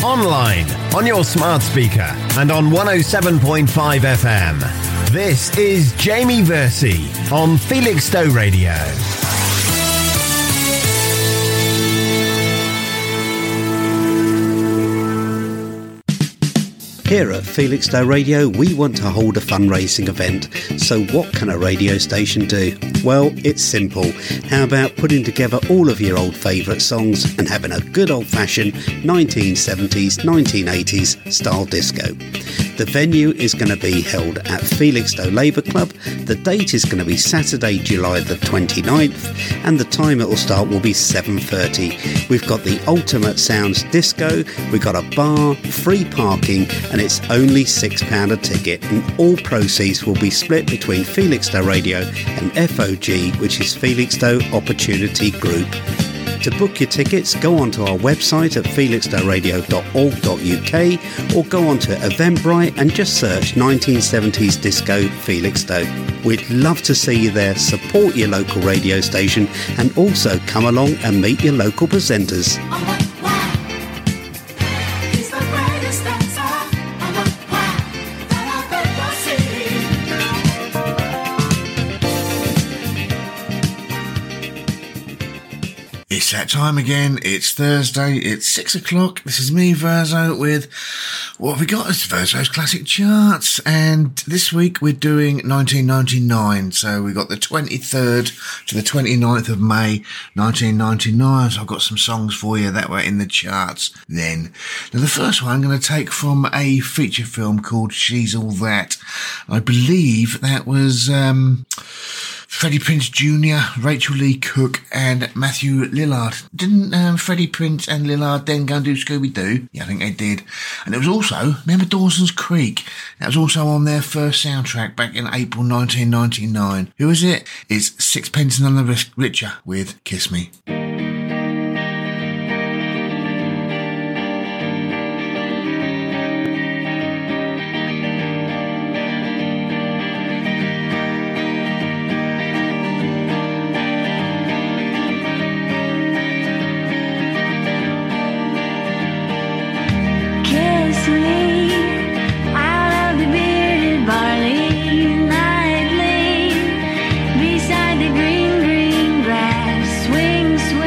online, on your smart speaker, and on 107.5 FM. This is Jamie Versey on Felixstowe Radio. Here at Felixstowe Radio, we want to hold a fundraising event. So what can a radio station do? Well, it's simple. How about putting together all of your old favourite songs and having a good old-fashioned 1970s, 1980s style disco? The venue is going to be held at Felixstowe Labour Club. The date is going to be Saturday, July the 29th, and the time it will start will be 7:30. We've got the Ultimate Sounds Disco, we've got a bar, free parking, and it's only £6 a ticket, and all proceeds will be split between Felixstowe Radio and FOG, which is Felixstowe Opportunity Group. To book your tickets, go onto our website at felixstoweradio.org.uk or go onto Eventbrite and just search 1970s Disco Felixstowe. We'd love to see you there, support your local radio station and also come along and meet your local presenters. It's that time again. It's Thursday. It's 6 o'clock. This is me, Verzo, with what have we got? It's Verzo's Classic Charts. And this week we're doing 1999. So we got the 23rd to the 29th of May, 1999. So I've got some songs for you that were in the charts then. Now the first one I'm going to take from a feature film called She's All That. I believe that was, Freddie Prinze Jr., Rachel Lee Cook and Matthew Lillard. Didn't Freddie Prinze and Lillard then go and do Scooby-Doo? Yeah, I think they did. And it was also, remember Dawson's Creek? That was also on their first soundtrack back in April 1999. Who is it? It's Sixpence None the Richer with Kiss Me. Beside the green, green grass, swing, swing.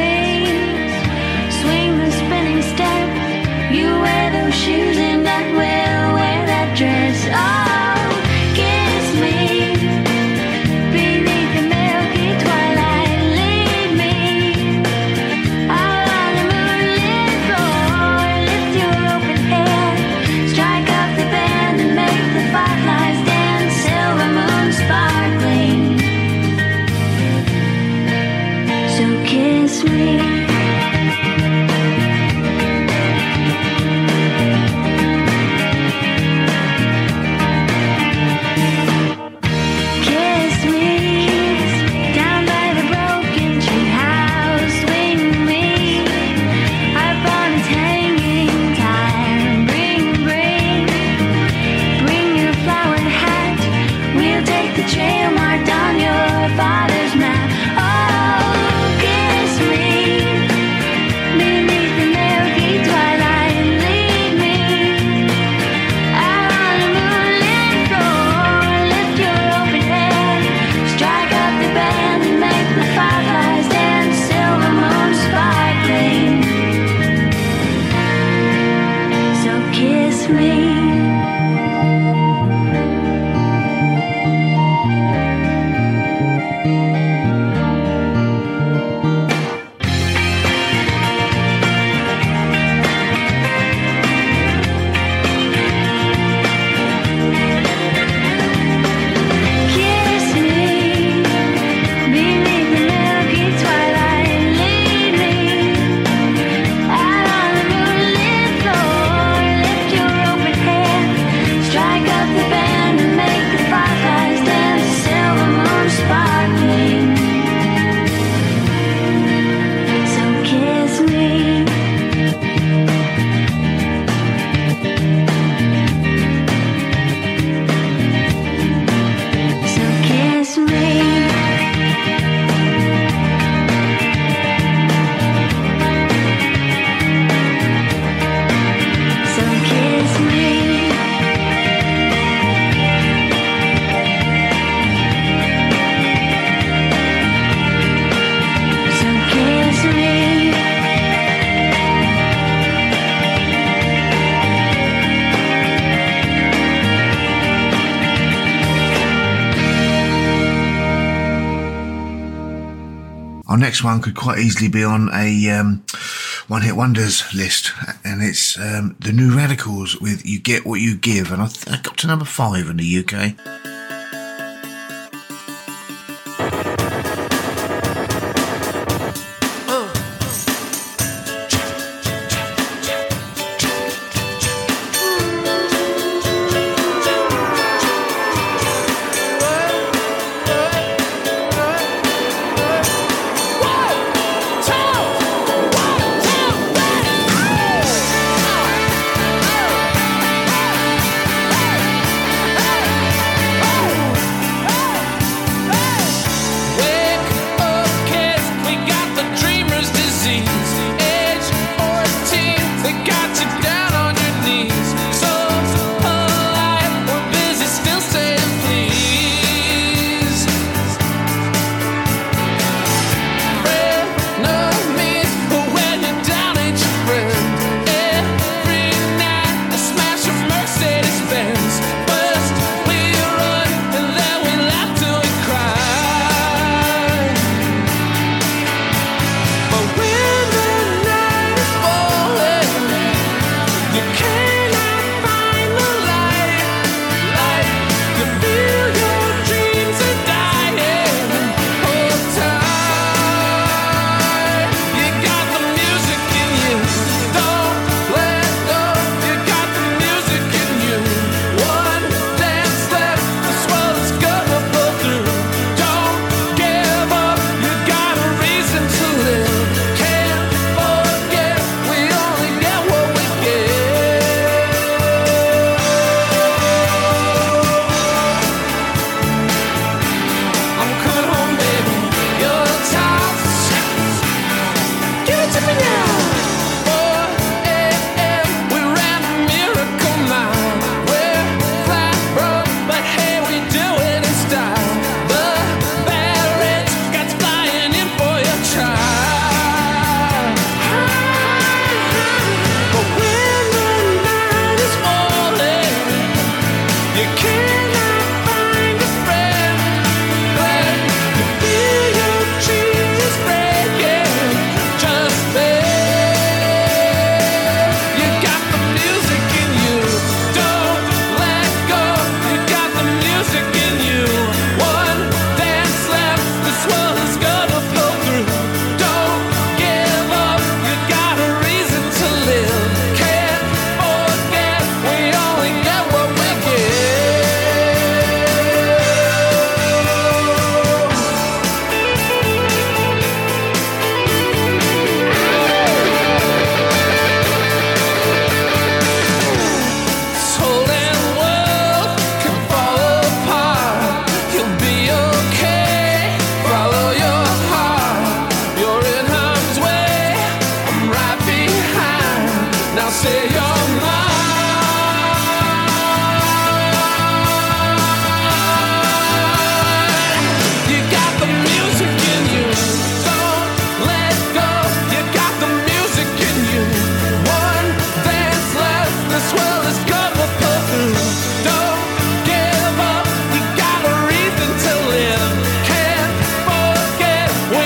next one could quite easily be on a One Hit Wonders list, and it's the New Radicals with You Get What You Give, and I got to number 5 in the UK.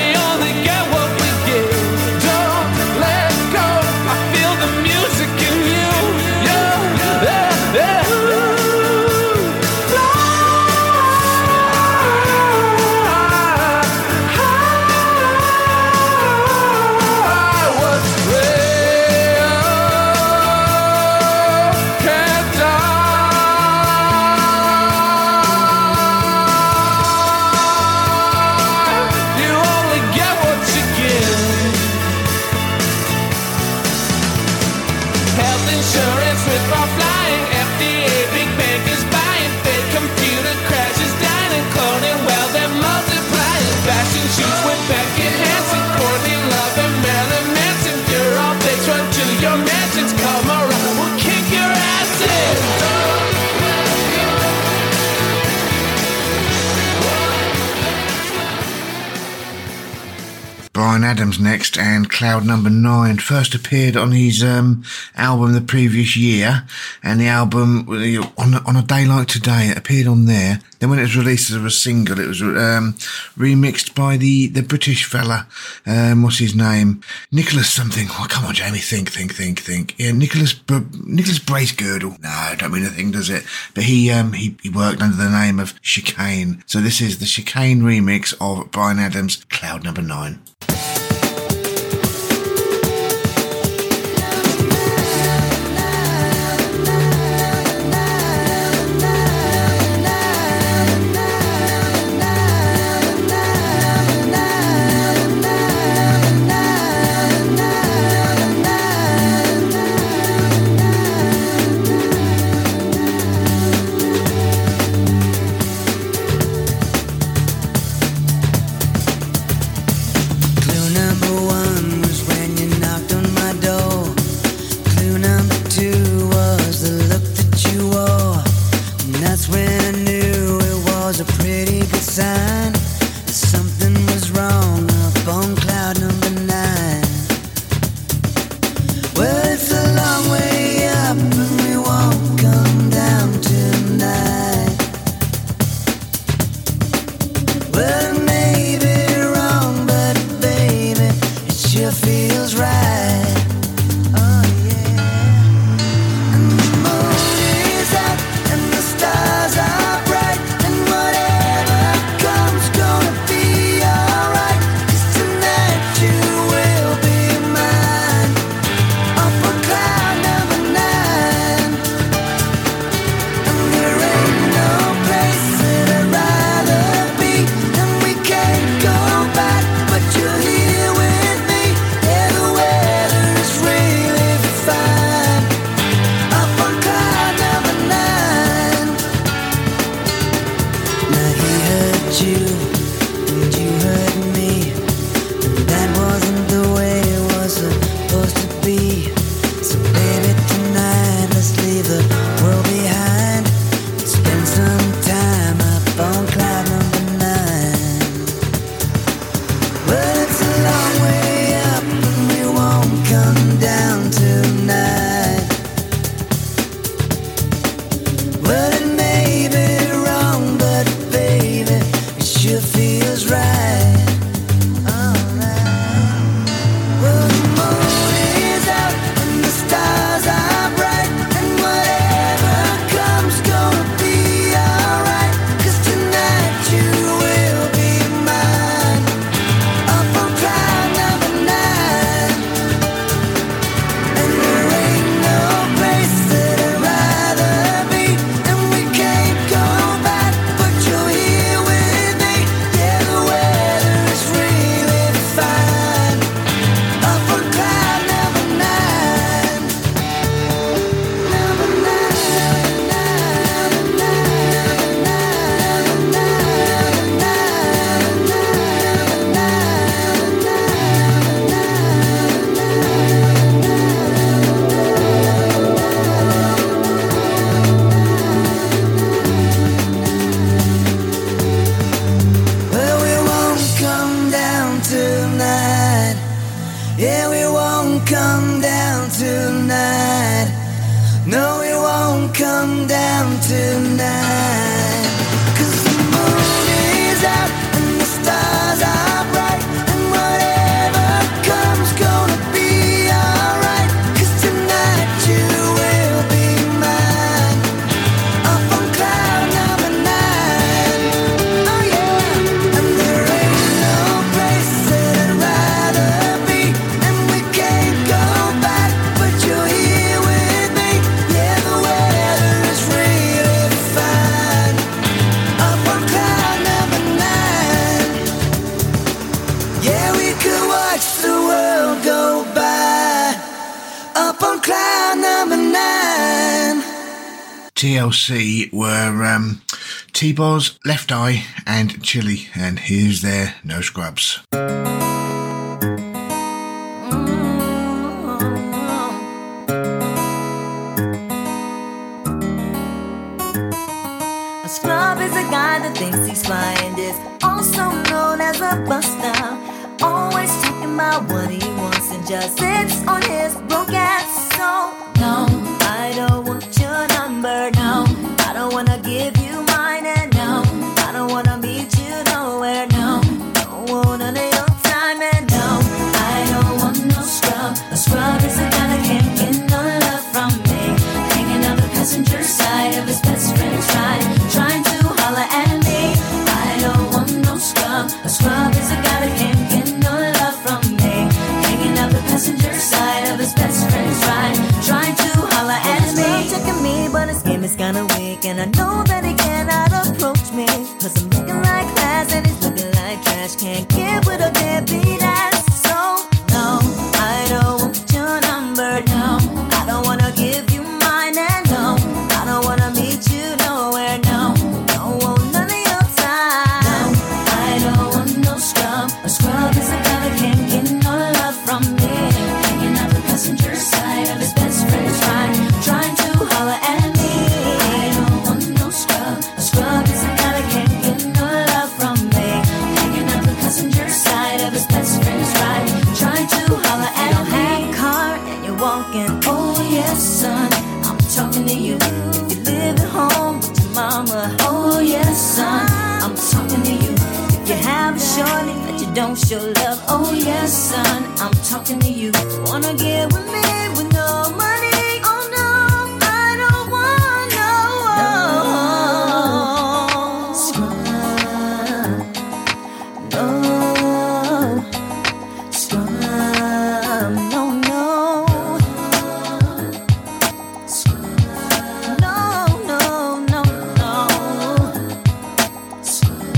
Music in Adams next, and Cloud Number 9 first appeared on his album the previous year, and the album on a day like today it appeared on there. Then when it was released as a single, it was remixed by the British fella, what's his name, Nicholas something. Oh, come on, Jamie, think. Yeah, Nicholas Bracegirdle. No, I don't mean a thing, does it? But he worked under the name of Chicane. So this is the Chicane remix of Bryan Adams' Cloud Number 9. TLC were T-Boz, Left Eye and Chili, and here's their No Scrubs. A scrub is a guy that thinks he's fly and is also known as a buster. Always talking about what he wants and just sits on his broke ass. So no, I don't want your number. No, I don't wanna give you mine. And no, I don't wanna meet you nowhere. No, don't want none of your time. And no, I don't want no scrub. A scrub is a guy that can't get no love from me. Hanging out the passenger side of his best friend's ride, trying to holler at me. I don't want no scrub. A scrub is a guy that can't get no love from me. Hanging out the passenger side of his best friend's ride, trying to holler at me. He's checking me, but his game is kinda weak, and I know that he cannot approach me, 'cause I'm looking like class and he's looking like trash. Can't get with a deadbeat ass. So no, I don't want your number. No, I don't wanna give you mine. And no, I don't wanna meet you nowhere. No, don't want none of your time. No, I don't want no scrub. A scrub is a guy that can't get no love from me. Hanging out the passenger side of his best friend's ride, trying to holler at me. I don't want no scrub. A scrub is a guy that can't get no love from me. Hanging out the passenger side of his best friend's ride, trying to holler at me. You don't have a car and you're walking. Oh yes, son, I'm talking to you. You live at home with your mama. Oh yes, son, I'm talking to you. If you have a shorty that you don't show love. Oh yes, son, I'm talking to you. Wanna get with me with no money? Oh no, I don't want no scrub. No scrub. No, no scrub. No, no, no, no scrub.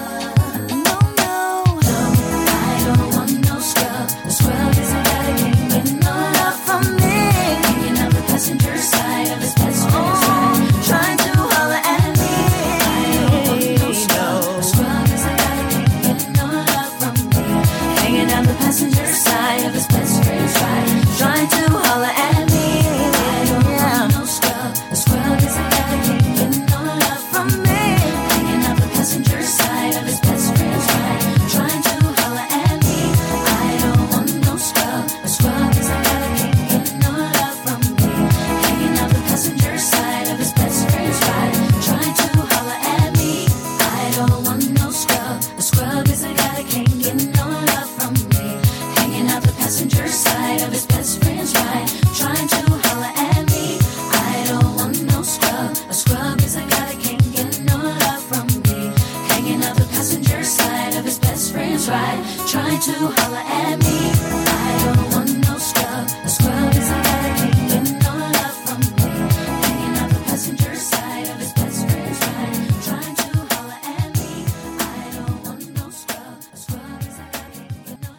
No, no, no, I don't want no scrub. A scrub is a guy that can't get no love from me. Hanging out the passenger side of his best friend's ride, trying to holler at me. I don't want no scrub. A scrub is a guy that can't get no love from me. Hanging out the passenger side of his best friend's ride, trying to holler at me. I don't want no scrub. A scrub is a guy that can't get no love from me. Hanging out the passenger side of his best friend's ride, trying to holler at me. I don't want no scrub. A scrub is a guy that can't get no love from me. Hanging out the passenger side of his best friend's ride, trying to holler at me. I don't want no scrub. A scrub is a guy that can't get no love from me. Hanging out the passenger side of his best friend's ride, trying to holler at me. I don't want no scrub. A scrub is a guy that can't get no love from me. Hanging out the passenger side of his best friend's ride, trying to holler at me. I don't want no scrub. A scrub is a guy that can't get no love from me. Hanging out the passenger side of his best friend's ride, trying to holler at me. I don't want no scrub. A scrub is a guy that can't get no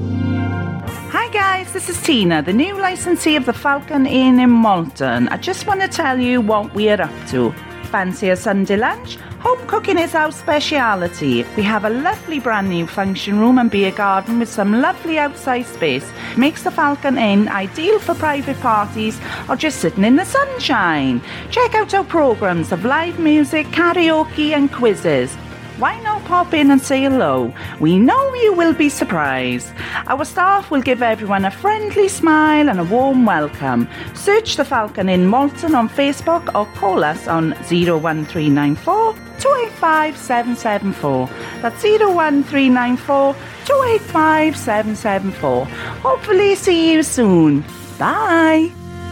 love. Hi guys, this is Tina, the new licensee of the Falcon Inn in Malton. I just want to tell you what we're up to. Fancy a Sunday lunch? Home cooking is our speciality. We have a lovely brand new function room and beer garden with some lovely outside space. Makes the Falcon Inn ideal for private parties or just sitting in the sunshine. Check out our programmes of live music, karaoke and quizzes. Why not pop in and say hello? We know you will be surprised. Our staff will give everyone a friendly smile and a warm welcome. Search the Falcon Inn Malton on Facebook or call us on 01394 285 774. That's 01394 285 774. Hopefully see you soon. Bye.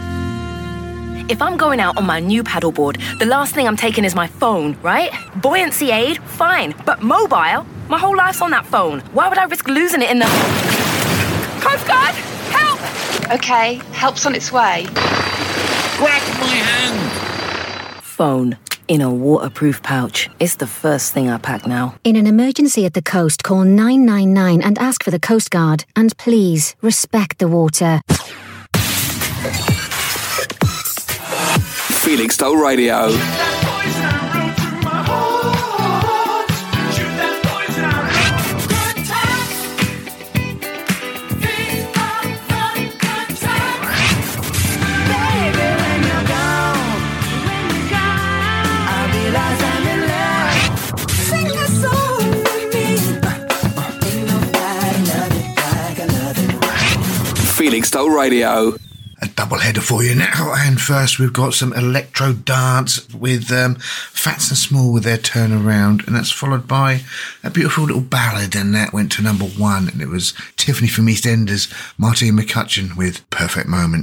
If I'm going out on my new paddleboard, the last thing I'm taking is my phone, right? Buoyancy aid, fine. But mobile? My whole life's on that phone. Why would I risk losing it in the... Coast Guard! Help! Okay, help's on its way. Grab my hand! Phone in a waterproof pouch. It's the first thing I pack now. In an emergency at the coast, call 999 and ask for the Coast Guard. And please, respect the water. Felixstowe Radio. Brixton Radio. A double header for you now, and first we've got some electro dance with Fats and Small with their Turnaround, and that's followed by a beautiful little ballad, and that went to number 1, and it was Tiffany from EastEnders, Martine McCutcheon with Perfect Moment.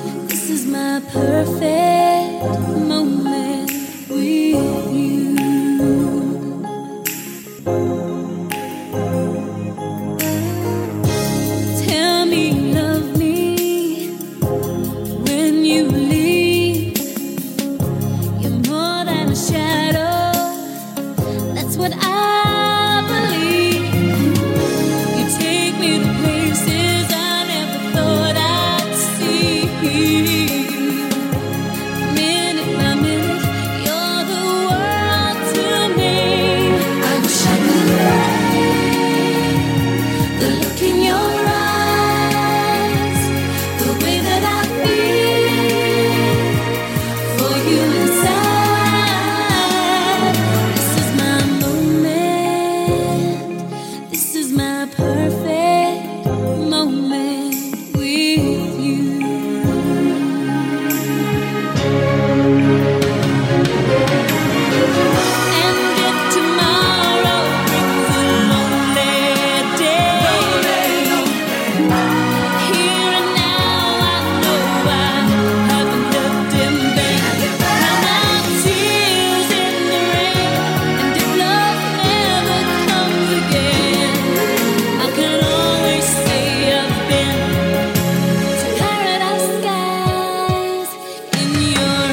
Perfect moment with you. perfect moment with you. And if tomorrow brings a lonely day, here and now I know I haven't lived in vain. Count out tears in the rain, and if love never comes again, I can always say I've been to paradise skies in your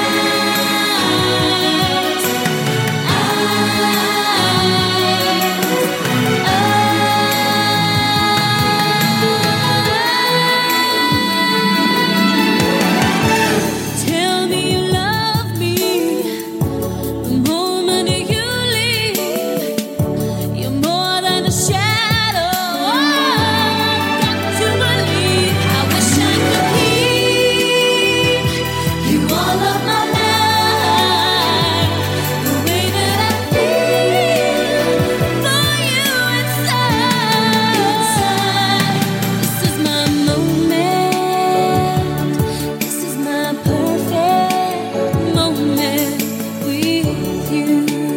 eyes. Tell me you love me the moment you leave. You're more than a shadow. I've got to believe. I wish I could keep you all of my life. The way that I feel for you inside. This is my moment. This is my perfect moment with you.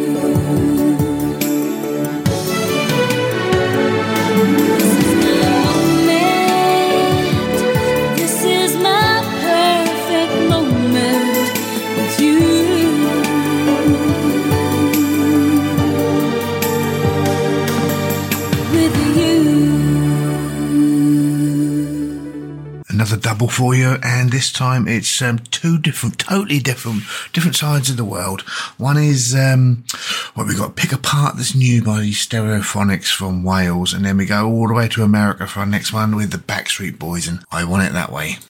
This is my perfect moment with you. With you. Another double for you, and this time it's two totally different sides of the world. One is what we got, Pick Apart This New by the Stereophonics from Wales, and then we go all the way to America for our next one with the Backstreet Boys and I Want It That Way.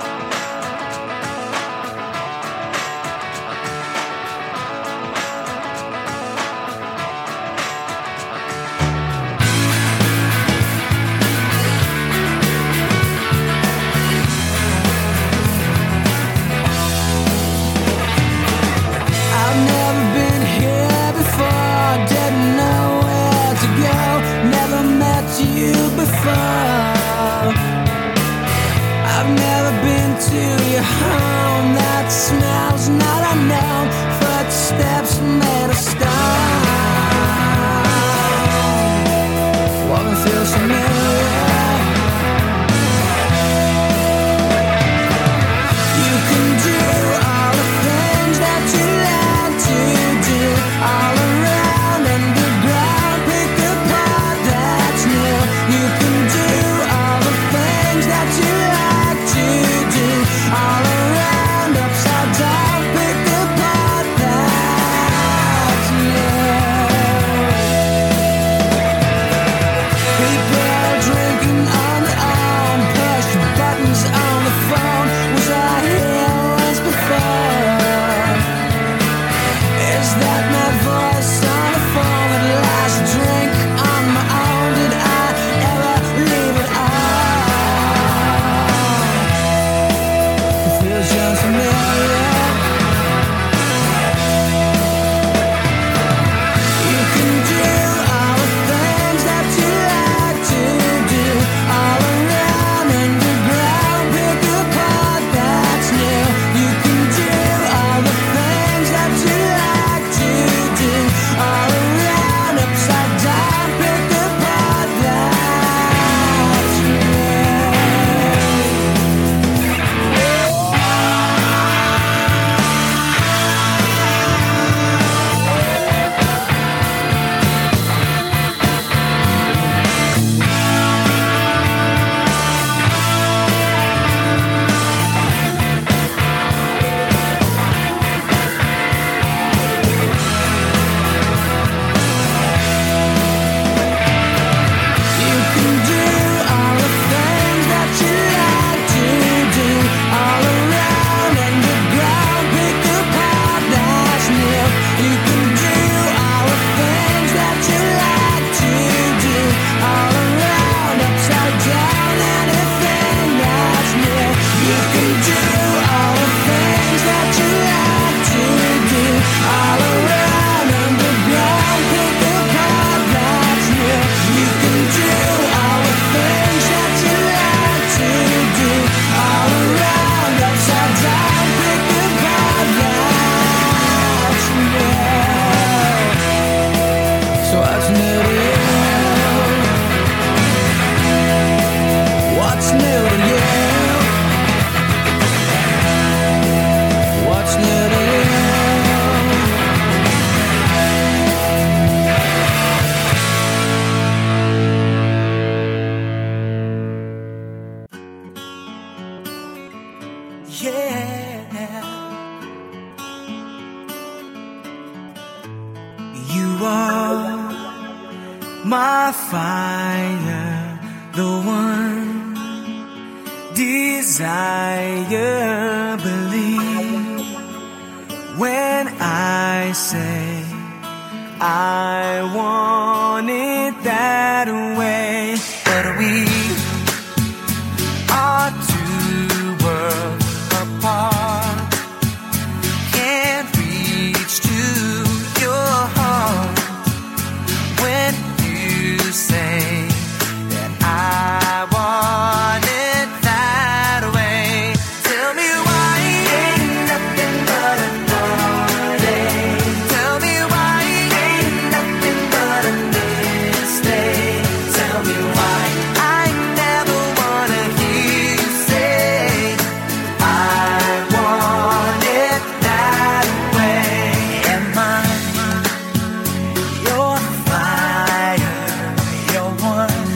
I've never been here before, didn't know where to go, never met you before. I've never been to your home, that smells not unknown, footsteps made of stone. Woman feels familiar. You can do all the things that you like to do, all around underground, pick apart that's new. You can do all the things that you like to do, all around, upside down, pick apart that's new. People What's new to you? What's new to you? Yeah, you are my fire, the one desire. Believe when I say I want it that way. But we are two worlds apart. Can't reach to your heart when you say that I want it that way. Tell me why ain't nothing but a heartache. Tell me why ain't nothing but a mistake. Tell me why I never wanna hear you say I want it that way. Am I your fire, your one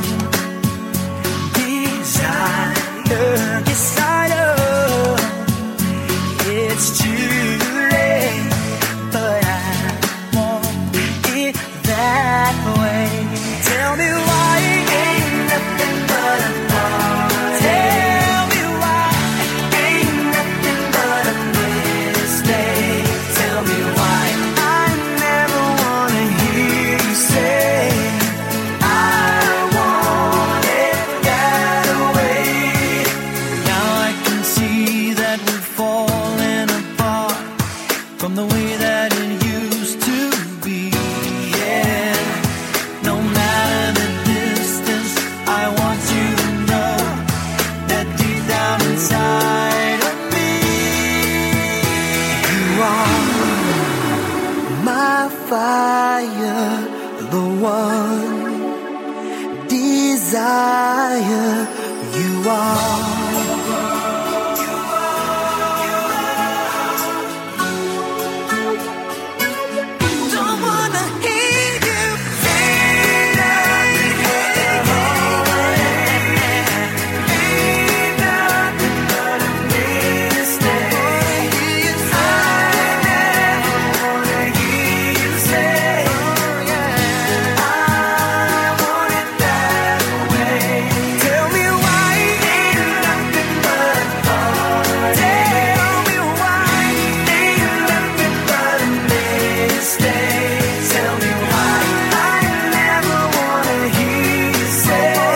desire? Yes, I know it's too late, but I want it that way. Tell me why ain't nothing but a heartache. Tell me why ain't nothing but a mistake. Tell me why I never wanna hear you say I want it that way. Now I can see that we're falling apart from the way that it used to be. Yeah, no matter the distance, I want you to know that deep down inside of me, you are my fire, the one desire. You are. Don't wanna hear you say that ain't nothing but a mistake. I never wanna hear you say I want it that way. Tell me why ain't nothing but a heartache. Tell me why ain't nothing but a mistake. Tell me why I never wanna hear you say I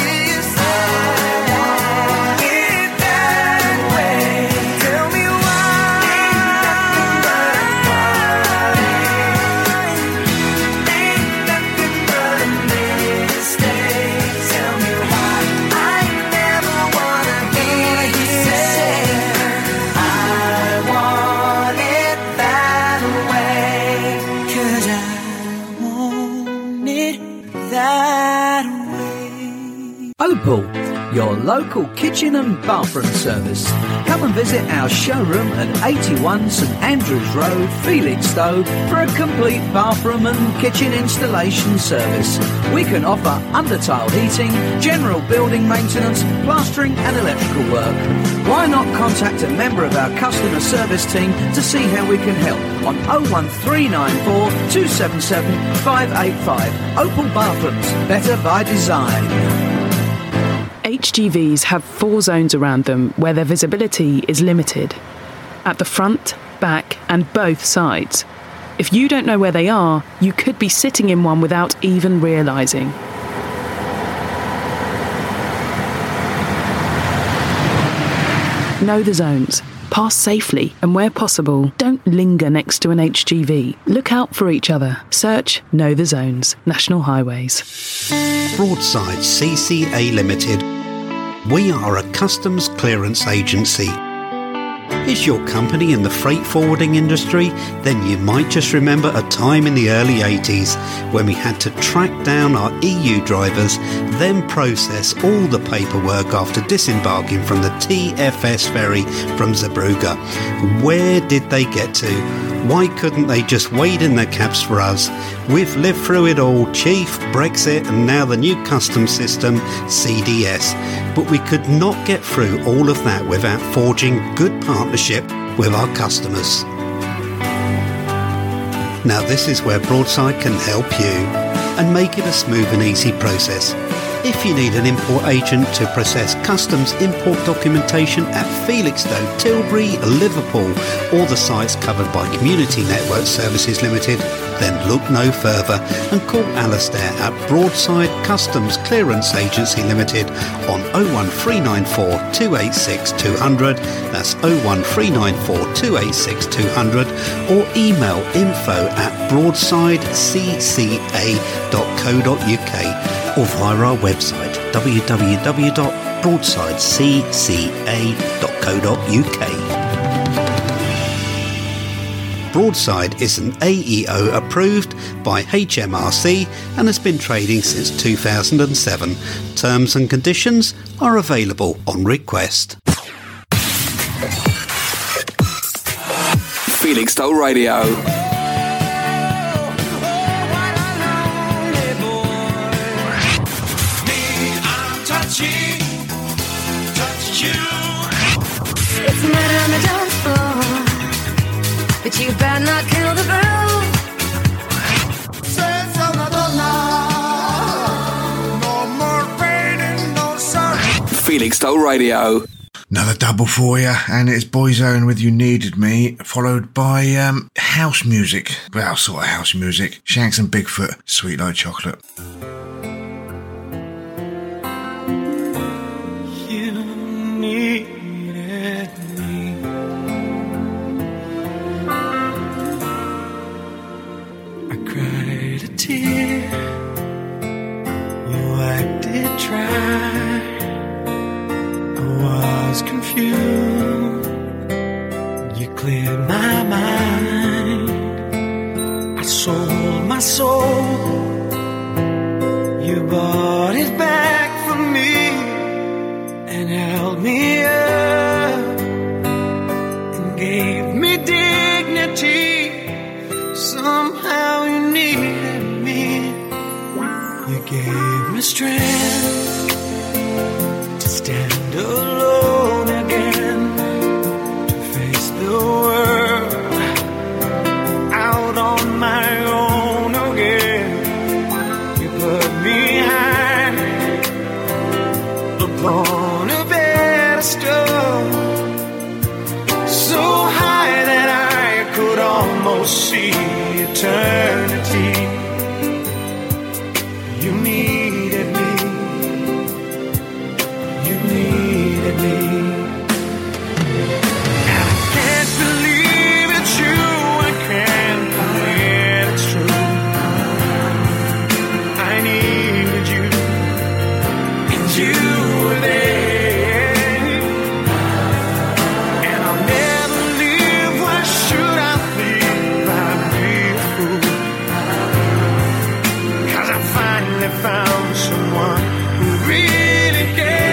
want it that way. Tell me why ain't nothing but a heartache. Ain't nothing but a mistake. Tell me why I never wanna hear you say I want it that way. 'Cause I want it that way. Opal, your local kitchen and bathroom service. Come and visit our showroom at 81 St Andrews Road, Felixstowe, for a complete bathroom and kitchen installation service. We can offer under-tile heating, general building maintenance, plastering and electrical work. Why not contact a member of our customer service team to see how we can help on 01394 277 585. Opal Bathrooms, better by design. HGVs have 4 zones around them where their visibility is limited. At the front, back and both sides. If you don't know where they are, you could be sitting in one without even realising. Know the zones. Pass safely and where possible, don't linger next to an HGV. Look out for each other. Search Know the Zones. National Highways. Broadside CCA Limited. We are a customs clearance agency. Is your company in the freight forwarding industry? Then you might just remember a time in the early 80s when we had to track down our EU drivers then process all the paperwork after disembarking from the TFS ferry from Zeebrugge. Where did they get to? Why couldn't they just wade in their cabs for us? We've lived through it all, Chief, Brexit, and now the new customs system, CDS. But we could not get through all of that without forging good partnership with our customers. Now this is where Broadside can help you and make it a smooth and easy process. If you need an import agent to process customs import documentation at Felixstowe, Tilbury, Liverpool, or the sites covered by Community Network Services Limited, then look no further and call Alistair at Broadside Customs Clearance Agency Limited on 01394 286 200, that's 01394 286 200, or email info@broadsidecca.co.uk, or via our website www.broadsidecca.co.uk. Broadside is an AEO approved by HMRC and has been trading since 2007. Terms and conditions are available on request. Felixstowe Radio. It's murder on the dance floor, but you better not kill the groove. Senza Madonna, no more pain and no sorrow. Felixstowe Radio. Another double for you, and it's Boyzone with You Needed Me, followed by house music. Well, sort of house music. Shanks and Bigfoot, Sweet Like Chocolate. You needed me. I cried a tear, you wiped it dry. I was confused, you cleared my mind. I sold my soul, you bought it back for me and held me up and gave me dignity. Somehow you needed me, you gave me strength to stand alone again, to face the world out on my own again. You put me high upon a pedestal, so high that I could almost see eternity. You needed me. You needed me. And I can't believe it's you. I can't believe it's true. I needed you, and you were there. And I'll never leave. Why should I leave? I'd be a fool. 'Cause I finally found someone who really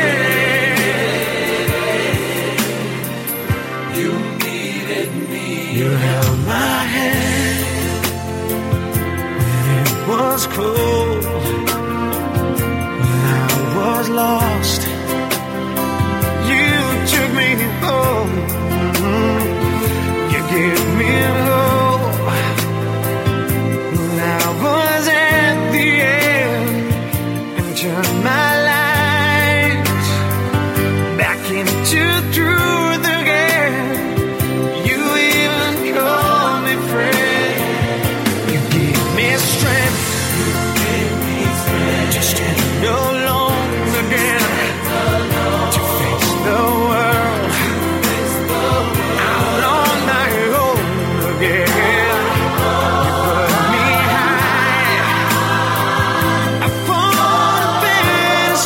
cares. You needed me. You held my hand when it was cold, when I was lost. You took me home. You gave me hope when I was at the end, and turned my light back into truth again. You even called me friend. You gave me strength. You gave me strength to stand alone again, to face the world out on my own again. You put me high upon a pedestal,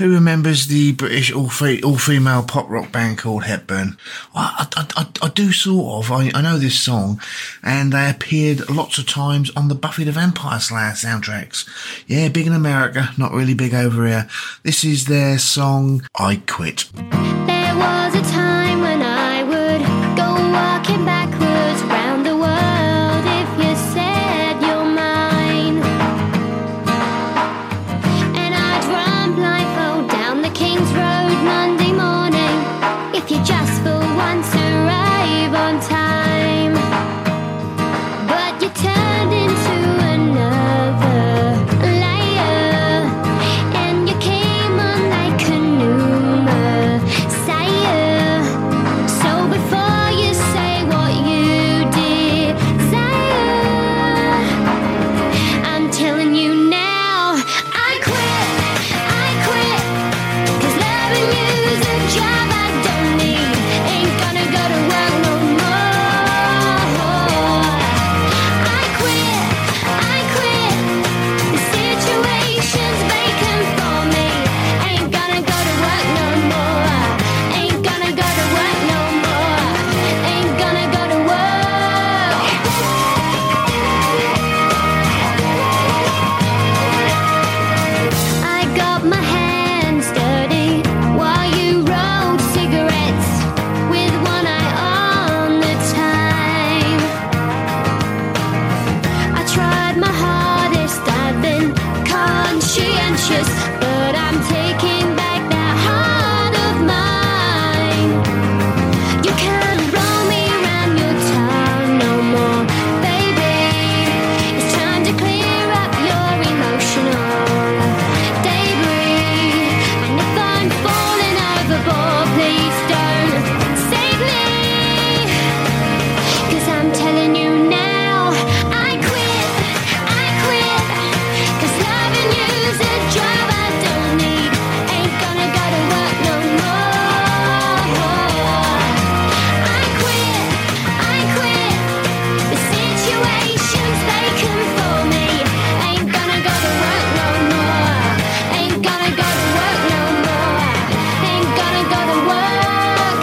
Who remembers the British all-female pop rock band called Hepburn? I do sort of. I know this song, and they appeared lots of times on the Buffy the Vampire Slayer soundtracks. Yeah, big in America, not really big over here. This is their song, I Quit. There was a time when I would go walking backwards round the world if you said you're mine. And I'd run blindfold down the King's Road Monday morning if you just for once arrive on time. But you turned into another layer, and you came on like a new Messiah. So before you say what you desire, I'm telling you now, I quit, 'cause loving you's a job I don't need. Ain't gonna go to work no more. I quit, the situation's vacant for me. Ain't gonna go to work no more. Ain't gonna go to work no more. Ain't gonna go to work. I got my hands dirty while you rolled cigarettes with one eye on the time. I tried my hardest, I've been conscientious, but I'm taking back that heart of mine. You can't roll me around your tongue no more, baby. It's time to clear up your emotional debris. And if I'm falling overboard, please don't save me. 'Cause I'm telling you now, I quit, 'cause loving you's a job I don't need. Ain't gonna go to work no more. I quit, the situation's vacant for me. Ain't gonna go to work no more. Ain't gonna go to work no more. Ain't gonna go to work.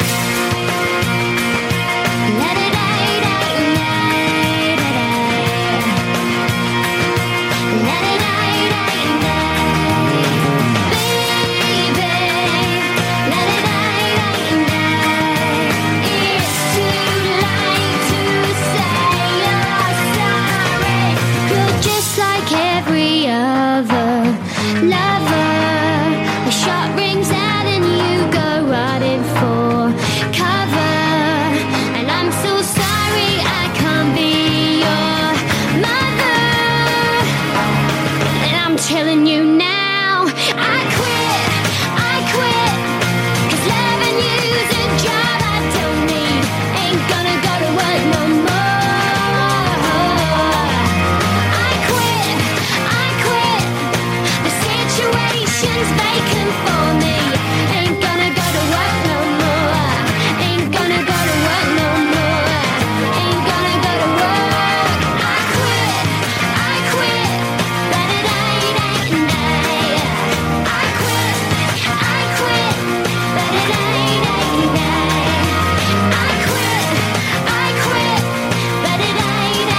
Just like every other lover, the shot rings out and you go running for cover. And I'm so sorry I can't be your mother. And I'm telling you now, I quit, 'cause loving you's a job I don't need. Ain't gonna go to work no more. I quit, the situation's vacant for me. Ain't gonna go to work no more. Ain't gonna go to work no more. Ain't gonna go to work. I quit, I quit, I quit, but it ain't. I quit, but it ain't.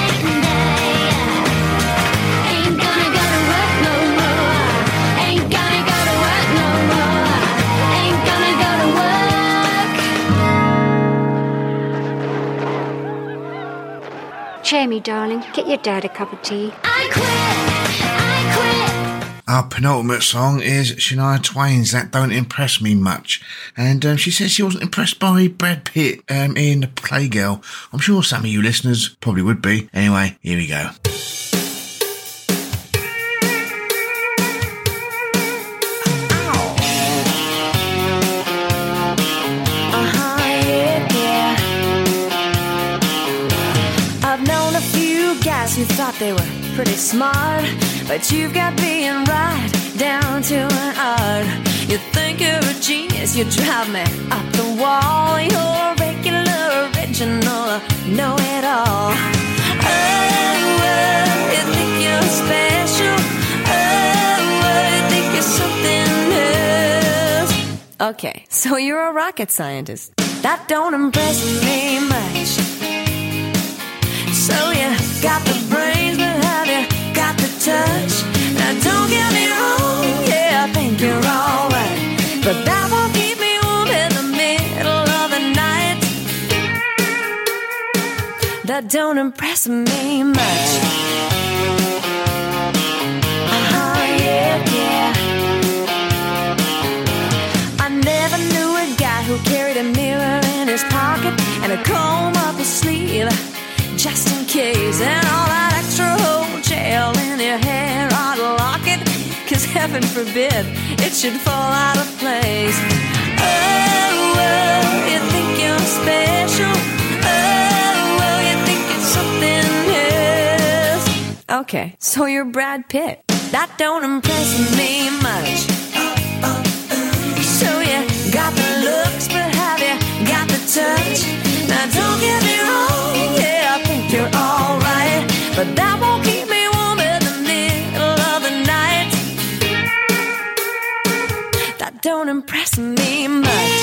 Ain't gonna go to work no more. Ain't gonna go to work no more. Ain't gonna go to work. Jamie, darling, get your dad a cup of tea. I quit. Our penultimate song is Shania Twain's That Don't Impress Me Much. And she says she wasn't impressed by Brad Pitt in Playgirl. I'm sure some of you listeners probably would be. Anyway, here we go. I've known a few guys who thought they were pretty smart, but you've got being right down to an art. You think you're a genius, you drive me up the wall. You're regular, original, know-it-all. Oh, you think you're special. Oh, you think you're something new. Okay, so you're a rocket scientist. That don't impress me much. So you got the brains, but have you got the touch? Now don't get me wrong, yeah, I think you're alright, but that won't keep me warm in the middle of the night. That don't impress me much. Yeah. I never knew a guy who carried a mirror in his pocket and a comb up his sleeve, just in case, and all that extra whole gel in your hair I'd lock it, 'cause heaven forbid it should fall out of place. Oh, well, you think you're special. Oh, well, you think it's something else. Okay, so you're Brad Pitt. That don't impress me much. So you got the looks, but have you got the touch? Now don't get me wrong, yeah, I think you're alright, but that won't keep me warm in the middle of the night. That don't impress me much.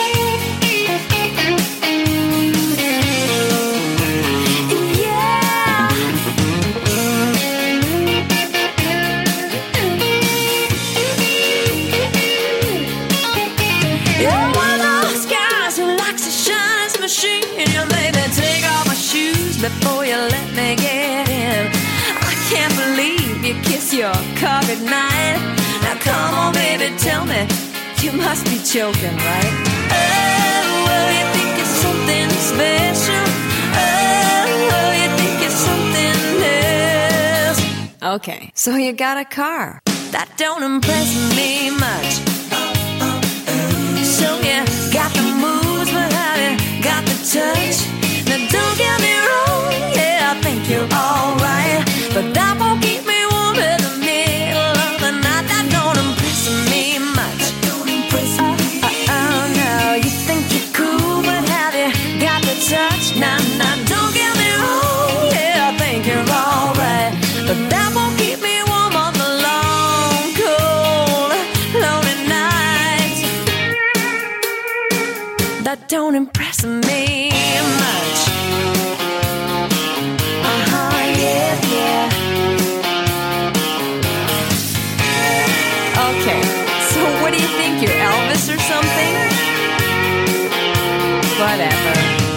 Before you let me get in, I can't believe you kiss your car goodnight. Now come on, baby, tell me, you must be joking, right? Oh, well, you think it's something special. Oh, well, you think it's something else. Okay, so you got a car. That don't impress me much. So you got the moves, but have you got the touch? Now don't get me wrong, yeah, I think you're alright, but that won't keep me warm in the middle of the night. That don't impress me much. Oh, no, you think you're cool, but have you got the touch? Now, don't get me wrong, yeah, I think you're alright, but that won't keep me warm on the long, cold, lonely night. That don't impress me much. Okay, so what do you think, you're Elvis or something? Whatever.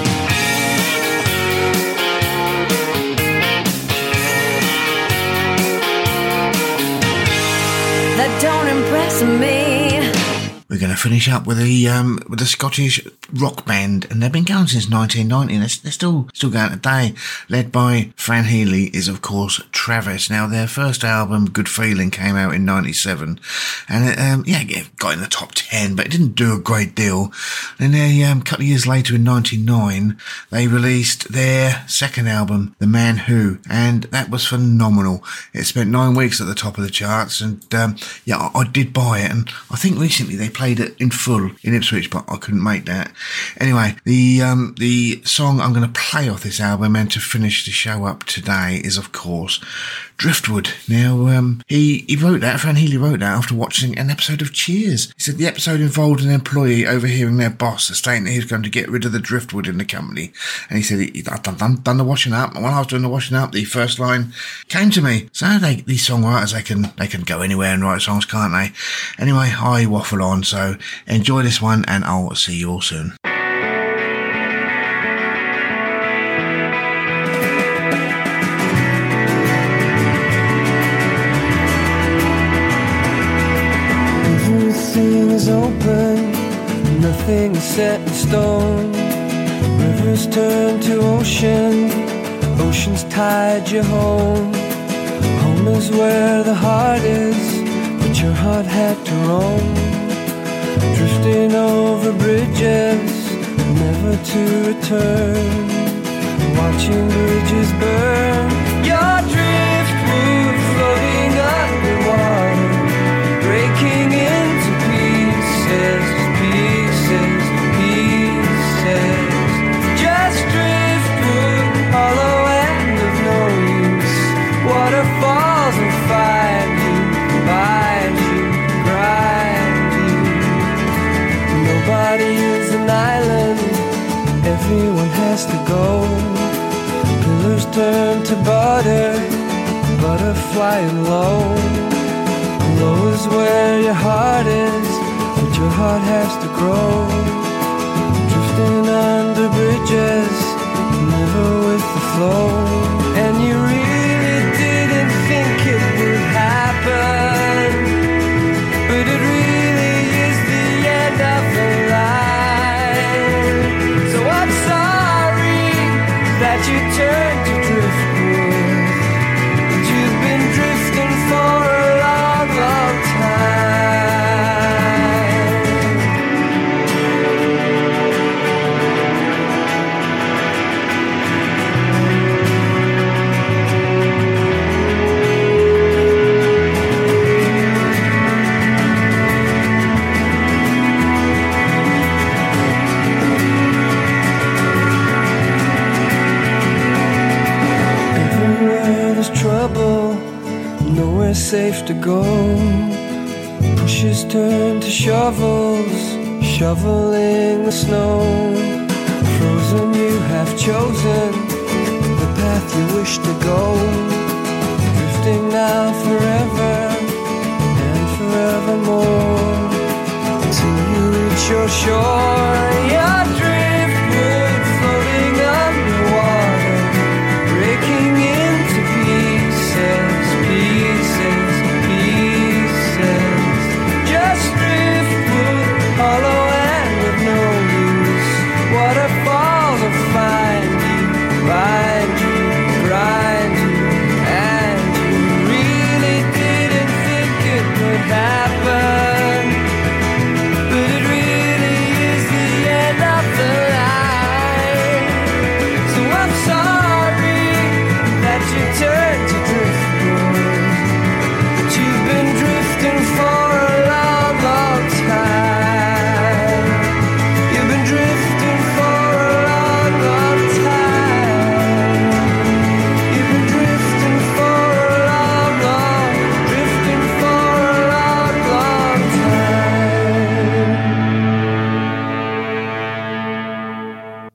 That don't impress me. We're going to finish up with the Scottish rock band, and they've been going since 1990. They're still going today. Led by Fran Healy is, of course, Travis. Now, their first album, Good Feeling, came out in 97, and it got in the top 10, but it didn't do a great deal. Then they, a couple of years later, in 99, they released their second album, The Man Who, and that was phenomenal. It spent 9 weeks at the top of the charts, and I did buy it, and I think recently they played it in full in Ipswich, but I couldn't make that. Anyway, the song I'm going to play off this album and to finish the show up today is, of course, Driftwood. Now, he wrote that, Fran Healy wrote that after watching an episode of Cheers. He said the episode involved an employee overhearing their boss stating that he was going to get rid of the driftwood in the company. And he said he'd done the washing up, and while I was doing the washing up, the first line came to me. So these songwriters, they can go anywhere and write songs, can't they? Anyway, I waffle on, so enjoy this one, and I'll see you all soon. Everything is open, nothing is set in stone. Rivers turn to ocean, ocean's tide you home. Home is where the heart is, but your heart had to roam. Drifting over bridges, never to return. Watching bridges burn. Your driftwood floating underwater, breaking into pieces, pieces, pieces. Just driftwood, hollow and of no use. Waterfalls will find you, grind you. never flying low. Low is where your heart is, but your heart has to grow. Drifting under bridges, never with the flow. And you really didn't think it would happen, but it really is the end of the line. So I'm sorry that you turned to driftwood, but you've been drifting for a long, long time. Trouble, nowhere safe to go. Pushes turn to shovels, shoveling the snow. Frozen, you have chosen the path you wish to go. Drifting now forever and forevermore, till you reach your shore.